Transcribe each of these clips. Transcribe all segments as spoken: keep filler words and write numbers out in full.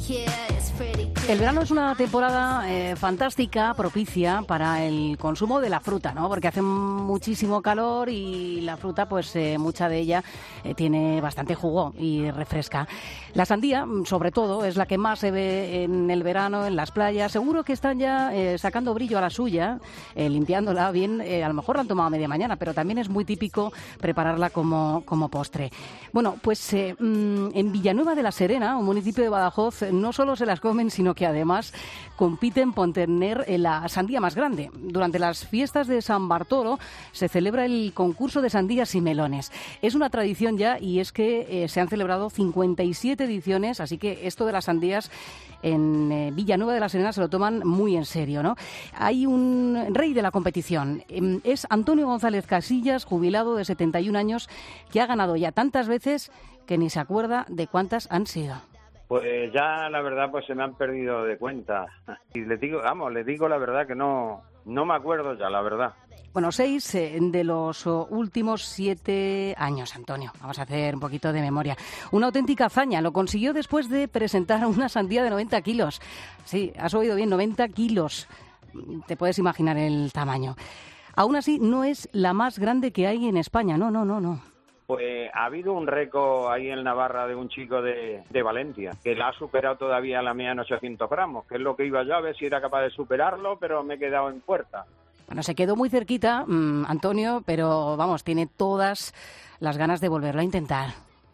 El verano es una temporada eh, fantástica, propicia para el consumo de la fruta, ¿no? Porque hace muchísimo calor y la fruta, pues eh, mucha de ella eh, tiene bastante jugo y refresca. La sandía, sobre todo, es la que más se ve en el verano en las playas. Seguro que están ya eh, sacando brillo a la suya, eh, limpiándola bien. Eh, a lo mejor la han tomado a media mañana, pero también es muy típico prepararla como, como postre. Bueno, pues eh, en Villanueva de la Serena, un municipio de Badajoz, no solo se las comen, sino que además compiten por tener la sandía más grande. Durante las fiestas de San Bartolo se celebra el concurso de sandías y melones. Es una tradición ya, y es que eh, se han celebrado cincuenta y siete ediciones, así que esto de las sandías en eh, Villanueva de la Serena se lo toman muy en serio, ¿no? Hay un rey de la competición, eh, es Antonio González Casillas, jubilado de setenta y un años, que ha ganado ya tantas veces que ni se acuerda de cuántas han sido. Pues ya la verdad pues se me han perdido de cuenta. Y les digo, vamos, les digo la verdad que no, no me acuerdo ya, la verdad. Bueno, seis eh, de los oh, últimos siete años, Antonio. Vamos a hacer un poquito de memoria. Una auténtica hazaña. Lo consiguió después de presentar una sandía de noventa kilos. Sí, has oído bien, noventa kilos. Te puedes imaginar el tamaño. Aún así, no es la más grande que hay en España. No, no, no, no. Pues ha habido un récord ahí en Navarra de un chico de, de Valencia, que la ha superado todavía la mía en ochocientos gramos, que es lo que iba yo a ver si era capaz de superarlo, pero me he quedado en puerta. Bueno, se quedó muy cerquita, mmm, Antonio, pero vamos, tiene todas las ganas de volverlo a intentar.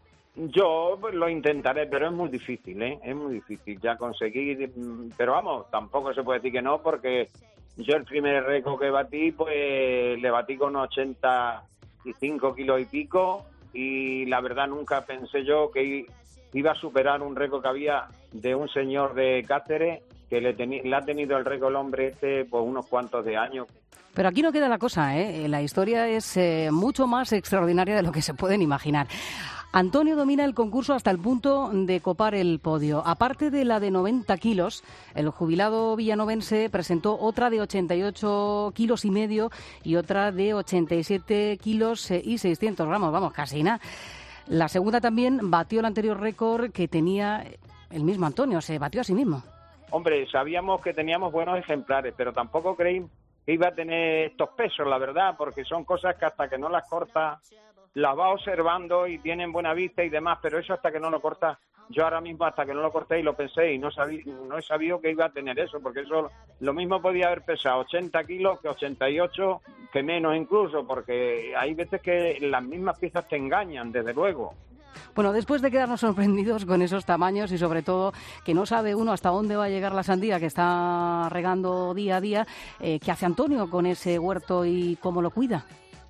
Yo pues, lo intentaré, pero es muy difícil, ¿eh? Es muy difícil ya conseguir, pero vamos, tampoco se puede decir que no, porque yo el primer récord que batí, pues le batí con ochenta y cinco kilos y pico, y la verdad nunca pensé yo que iba a superar un récord que había de un señor de Cáceres que le, teni- le ha tenido el récord el hombre este por unos cuantos de años. Pero aquí no queda la cosa, ¿eh? La historia es eh, mucho más extraordinaria de lo que se pueden imaginar. Antonio domina el concurso hasta el punto de copar el podio. Aparte de la de noventa kilos, el jubilado villanovense presentó otra de ochenta y ocho kilos y medio y otra de ochenta y siete kilos y seiscientos gramos. Vamos, casi nada. La segunda también batió el anterior récord que tenía el mismo Antonio, se batió a sí mismo. Hombre, sabíamos que teníamos buenos ejemplares, pero tampoco creí que iba a tener estos pesos, la verdad, porque son cosas que hasta que no las cortas las va observando y tienen buena vista y demás, pero eso hasta que no lo cortas, yo ahora mismo hasta que no lo corté y lo pensé y no sabí, no he sabido que iba a tener eso, porque eso lo mismo podía haber pesado ochenta kilos que ochenta y ocho, que menos incluso, porque hay veces que las mismas piezas te engañan, desde luego. Bueno, después de quedarnos sorprendidos con esos tamaños y sobre todo que no sabe uno hasta dónde va a llegar la sandía que está regando día a día, eh, ¿qué hace Antonio con ese huerto y cómo lo cuida?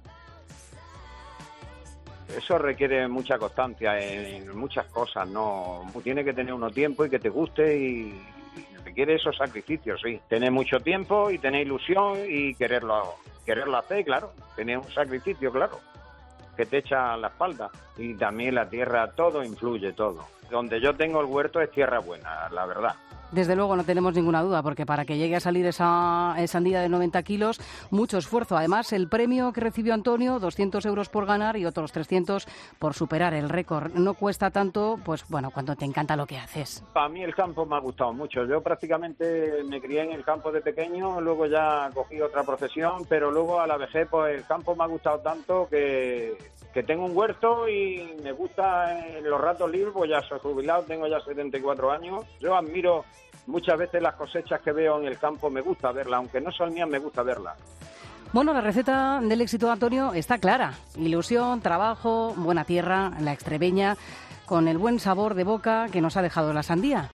Eso requiere mucha constancia en muchas cosas, ¿no? Tiene que tener uno tiempo y que te guste y, y requiere esos sacrificios, sí. Tener mucho tiempo y tener ilusión y quererlo, quererlo hacer, claro. Tener un sacrificio, claro, que te echa a la espalda. Y también la tierra, todo influye, todo. Donde yo tengo el huerto es tierra buena, la verdad. Desde luego no tenemos ninguna duda, porque para que llegue a salir esa sandía de noventa kilos, mucho esfuerzo. Además, el premio que recibió Antonio, doscientos euros por ganar y otros trescientos por superar el récord. No cuesta tanto, pues bueno, cuando te encanta lo que haces. A mí el campo me ha gustado mucho. Yo prácticamente me crié en el campo de pequeño, luego ya cogí otra profesión, pero luego a la vejez, pues el campo me ha gustado tanto que... que tengo un huerto y me gusta en los ratos libres, pues ya soy jubilado, tengo ya setenta y cuatro años. Yo admiro muchas veces las cosechas que veo en el campo, me gusta verlas, aunque no son mías, me gusta verlas. Bueno, la receta del éxito de Antonio está clara. Ilusión, trabajo, buena tierra, la extremeña, con el buen sabor de boca que nos ha dejado la sandía.